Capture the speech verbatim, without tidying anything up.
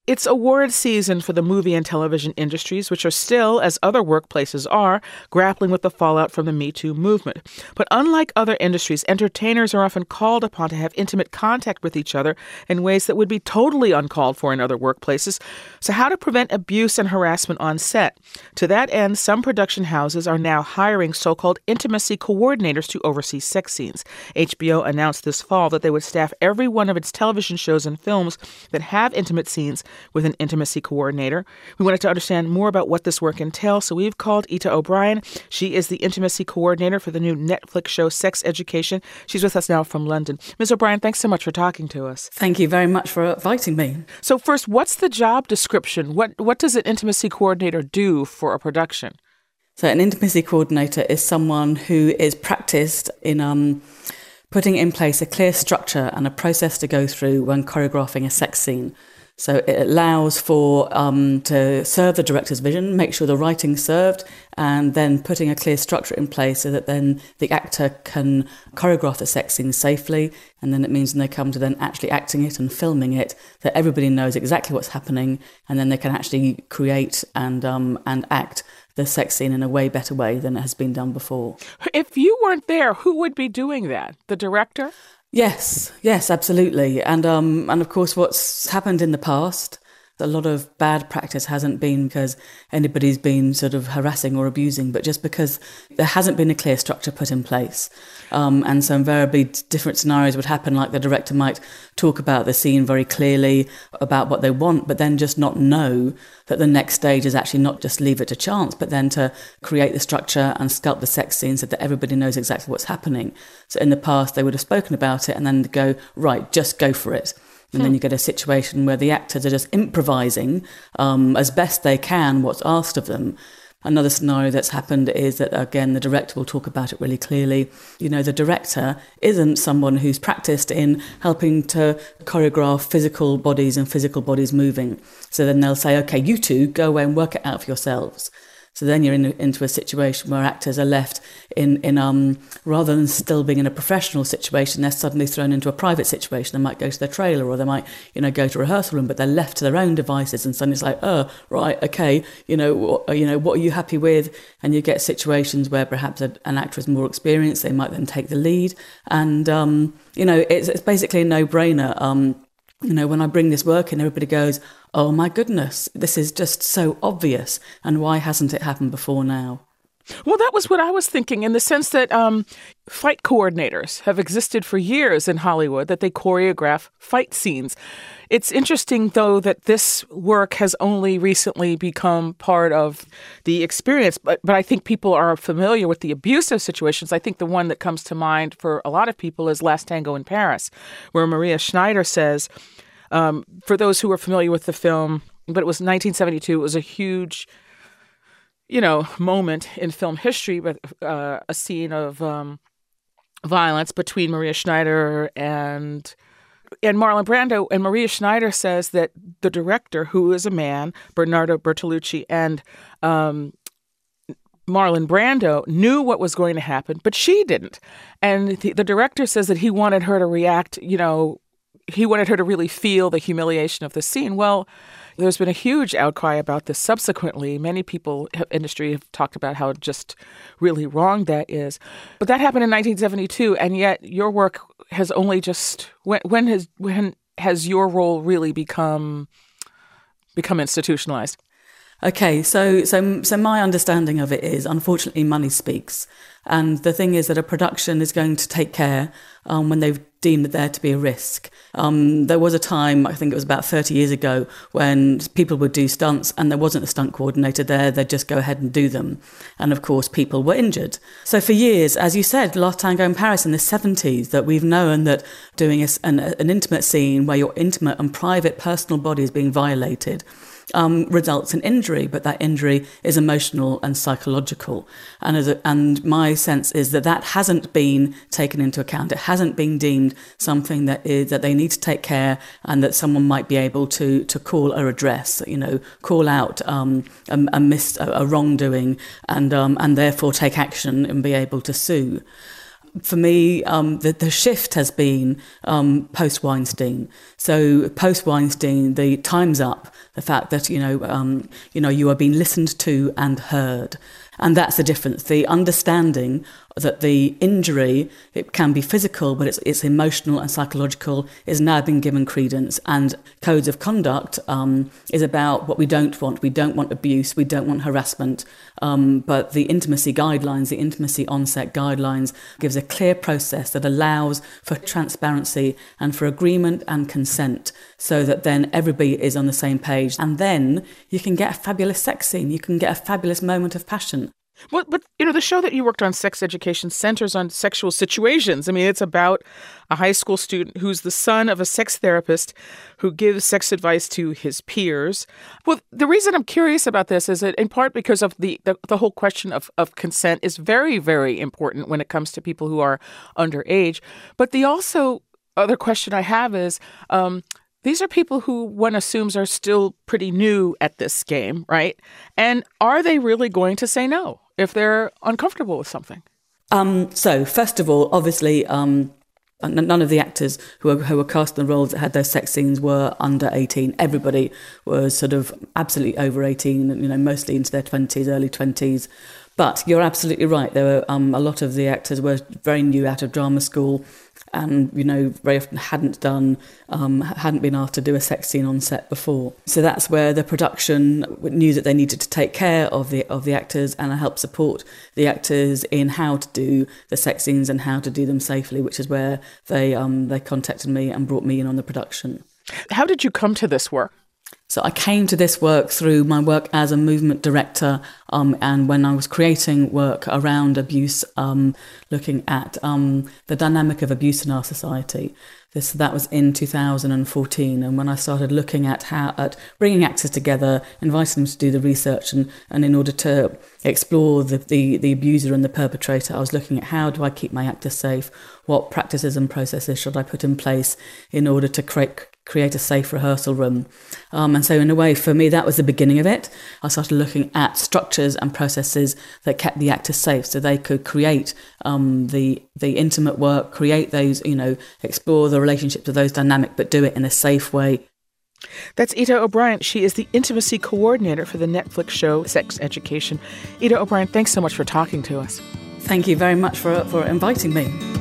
It's award season for the movie and television industries, which are still, as other workplaces are, grappling with the fallout from the Me Too movement. But unlike other industries, entertainers are often called upon to have intimate contact with each other in ways that would be totally uncalled for in other workplaces. So how to prevent abuse and harassment on set? To that end, some production houses are now hiring so-called intimacy coordinators to oversee sex scenes. H B O announced this fall that they would staff every one of its television shows and films that have intimate scenes with an intimacy coordinator. We wanted to understand more about what this work entails, so we've called Ita O'Brien. She is the intimacy coordinator for the new Netflix show Sex Education. She's with us now from London. Miz O'Brien, thanks so much for talking to us. Thank you very much for inviting me. So first, what's the job description? What what does an intimacy coordinator do for a production? So an intimacy coordinator is someone who is practiced in um, putting in place a clear structure and a process to go through when choreographing a sex scene. So it allows for um, to serve the director's vision, make sure the writing's served, and then putting a clear structure in place so that then the actor can choreograph the sex scene safely. And then it means when they come to then actually acting it and filming it, that everybody knows exactly what's happening, and then they can actually create and um, and act the sex scene in a way better way than it has been done before. If you weren't there, who would be doing that? The director? Yes, yes, absolutely. And um, and of course, what's happened in the past, a lot of bad practice hasn't been because anybody's been sort of harassing or abusing, but just because there hasn't been a clear structure put in place. Um, and so invariably different scenarios would happen, like the director might talk about the scene very clearly about what they want, but then just not know that the next stage is actually not just leave it to chance, but then to create the structure and sculpt the sex scene so that everybody knows exactly what's happening. So in the past, they would have spoken about it and then go, right, just go for it. And then you get a situation where the actors are just improvising um, as best they can what's asked of them. Another scenario that's happened is that, again, the director will talk about it really clearly. You know, the director isn't someone who's practiced in helping to choreograph physical bodies and physical bodies moving. So then they'll say, OK, you two go away and work it out for yourselves. So then you're in, into a situation where actors are left in, in um, rather than still being in a professional situation, they're suddenly thrown into a private situation. They might go to their trailer or they might, you know, go to a rehearsal room, but they're left to their own devices. And suddenly it's like, oh, right, okay, you know, what, you know, what are you happy with? And you get situations where perhaps a, an actor is more experienced. They might then take the lead. And, um, you know, it's, it's basically a no-brainer. Um, You know, when I bring this work in, everybody goes, oh my goodness, this is just so obvious. And why hasn't it happened before now? Well, that was what I was thinking, in the sense that um, fight coordinators have existed for years in Hollywood, that they choreograph fight scenes. It's interesting, though, that this work has only recently become part of the experience, but, but I think people are familiar with the abusive situations. I think the one that comes to mind for a lot of people is Last Tango in Paris, where Maria Schneider says, um, for those who are familiar with the film, but it was nineteen seventy-two, it was a huge, you know, moment in film history, but uh, a scene of um, violence between Maria Schneider and and Marlon Brando. And Maria Schneider says that the director, who is a man, Bernardo Bertolucci, and um, Marlon Brando knew what was going to happen, but she didn't. And the, the director says that he wanted her to react, you know, he wanted her to really feel the humiliation of the scene. Well, there's been a huge outcry about this subsequently. Many people in the industry have talked about how just really wrong that is. But that happened in nineteen seventy-two, and yet your work has only just when when has when has your role really become become institutionalized? Okay, so so so my understanding of it is, unfortunately, money speaks. And the thing is that a production is going to take care um, when they've deemed there to be a risk. Um, there was a time, I think it was about thirty years ago, when people would do stunts and there wasn't a stunt coordinator there, they'd just go ahead and do them. And of course, people were injured. So for years, as you said, Last Tango in Paris in the seventies, that we've known that doing a, an, an intimate scene where your intimate and private personal body is being violated Um, results in injury, but that injury is emotional and psychological. And as a, and my sense is that that hasn't been taken into account. It hasn't been deemed something that is that they need to take care, and that someone might be able to to call or address, you know, call out um, a, a miss a, a wrongdoing, and um, and therefore take action and be able to sue. for me, um, the, the shift has been um, post-Weinstein. So post-Weinstein, the time's up. The fact that, you know, um, you know, you are being listened to and heard. And that's the difference. The understanding that the injury, it can be physical, but it's, it's emotional and psychological, is now being given credence. And codes of conduct um, is about what we don't want. We don't want abuse. We don't want harassment. Um, but the intimacy guidelines, the intimacy onset guidelines, gives a clear process that allows for transparency and for agreement and consent, so that then everybody is on the same page. And then you can get a fabulous sex scene. You can get a fabulous moment of passion. Well, but, you know, the show that you worked on, Sex Education, centers on sexual situations. I mean, it's about a high school student who's the son of a sex therapist who gives sex advice to his peers. Well, the reason I'm curious about this is that in part because of the, the, the whole question of, of consent is very, very important when it comes to people who are underage. But the also other question I have is, um, these are people who one assumes are still pretty new at this game, right? And are they really going to say no if they're uncomfortable with something? Um, so, first of all, obviously, um, none of the actors who were, who were cast in the roles that had those sex scenes were under eighteen. Everybody was sort of absolutely over eighteen, you know, mostly into their twenties, early twenties. But you're absolutely right. There were um, a lot of the actors were very new out of drama school, and, you know, very often hadn't done, um, hadn't been asked to do a sex scene on set before. So that's where the production knew that they needed to take care of the of the actors and help support the actors in how to do the sex scenes and how to do them safely, which is where they um, they contacted me and brought me in on the production. How did you come to this work? So I came to this work through my work as a movement director, um, and when I was creating work around abuse, um, looking at um, the dynamic of abuse in our society. This that was in two thousand fourteen, and when I started looking at how at bringing actors together, inviting them to do the research, and, and in order to explore the, the the abuser and the perpetrator, I was looking at how do I keep my actors safe? What practices and processes should I put in place in order to create create a safe rehearsal room? Um, and so in a way, for me, that was the beginning of it. I started looking at structures and processes that kept the actors safe so they could create um, the the intimate work, create those, you know, explore the relationships of those dynamic, but do it in a safe way. That's Ita O'Brien. She is the intimacy coordinator for the Netflix show Sex Education. Ita O'Brien, thanks so much for talking to us. Thank you very much for, for inviting me.